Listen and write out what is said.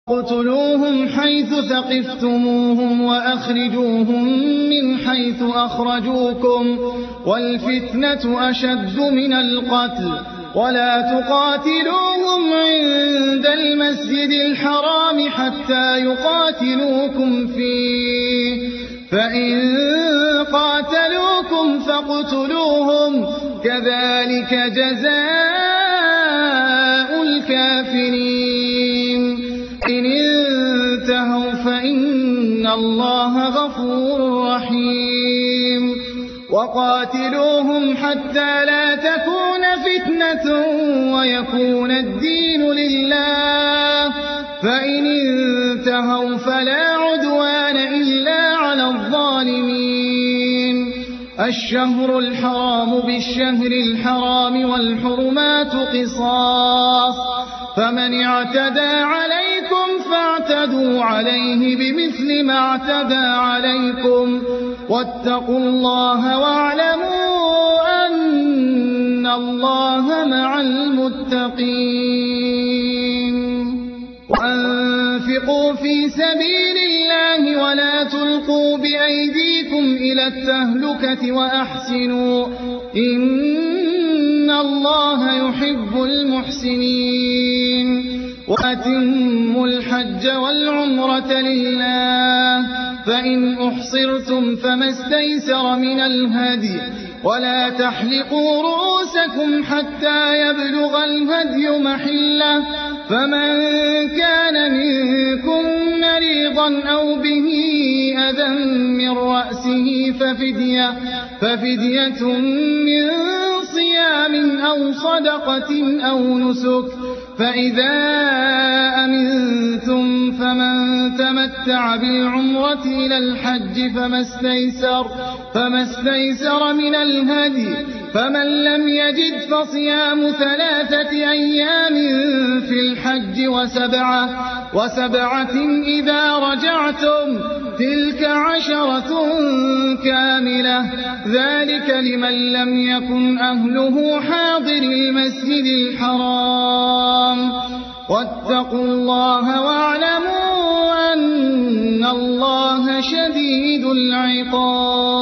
اقتلوهم حيث ثقفتموهم وأخرجوهم من حيث أخرجوكم والفتنة أشد من القتل ولا تقاتلوهم عند المسجد الحرام حتى يقاتلوكم فيه فإن قاتلوكم فاقتلوهم كذلك جزاء الكافرين إن انتهوا فإن الله غفور رحيم وقاتلوهم حتى لا تكون فتنة ويكون الدين لله فإن انتهوا فلا عدوان إلا على الظالمين الشهر الحرام بالشهر الحرام والحرمات قصاص فمن اعتدى عليكم فاعتدوا عليه بمثل ما اعتدى عليكم واتقوا الله واعلموا أن الله مع المتقين وأنفقوا في سبيل الله ولا تلقوا بأيديكم إلى التهلكة وأحسنوا إن الله يحب المحسنين وأتموا الحج والعمرة لله فإن أحصرتم فما استيسر من الهدي ولا تحلقوا رؤوسكم حتى يبلغ الهدي محله فمن كان منكم مريضا أو به أذى من رأسه ففدية من صيام أو صدقة أو نسك فإذا أمنتم فمن تمتع بالعمرة إلى الحج فما استيسر من الهدي فمن لم يجد فصيام 3 أيام في الحج وسبعة إذا رجعتم تلك 10 كاملة ذلك لمن لم يكن أهله حاضر المسجد الحرام واتقوا الله واعلموا أن الله شديد العقاب